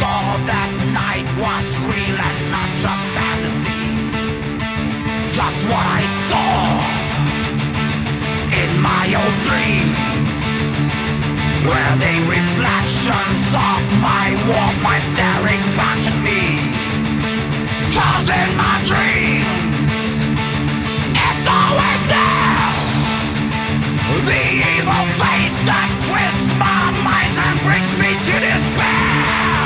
saw that night was real and not just fantasy. Just what I saw in my old dreams were the reflections of my war